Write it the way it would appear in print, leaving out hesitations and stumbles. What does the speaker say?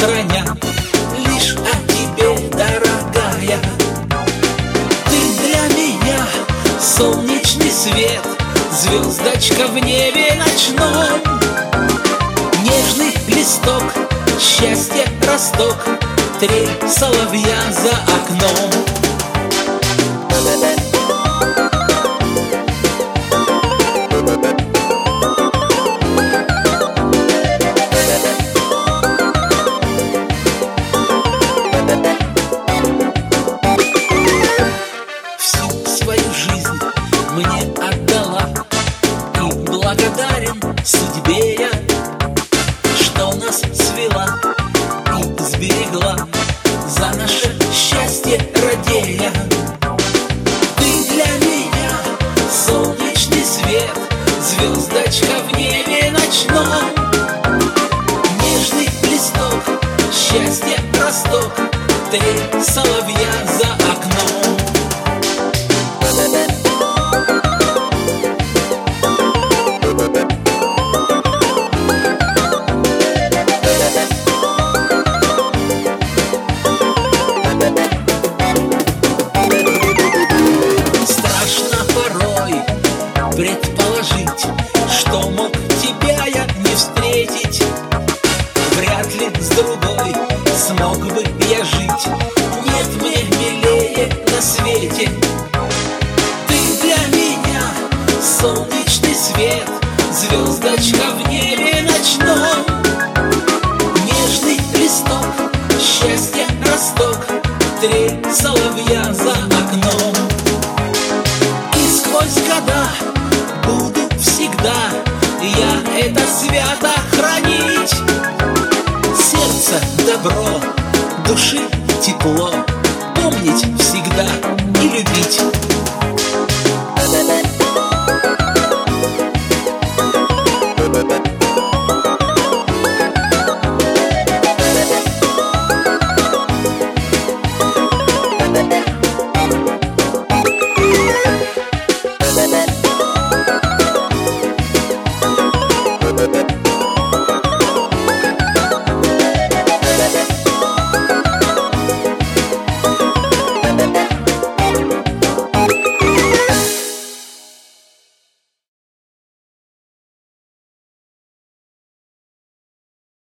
храня лишь о тебе, дорогая. Ты для меня солнечный свет, звездочка в небе ночном, нежный листок, счастье росток, трель соловья за окном. Всю свою жизнь мне отдала, и благодарен судьбе я, что нас свела и сберегла, за наше счастье радея. Ты для меня солнечный свет, звездочка в небе ночном, нежный листок, счастье росток, трель соловья за окном. Предположить, что мог тебя я не встретить, вряд ли с другой смог бы я жить. Нет мне милее на свете. Ты для меня солнечный свет, звездочка в небе ночном, нежный листок, счастье росток, трель соловья за окном. И сквозь года буду всегда я это свято хранить. Сердце добро, души тепло, помнить всегда и любить.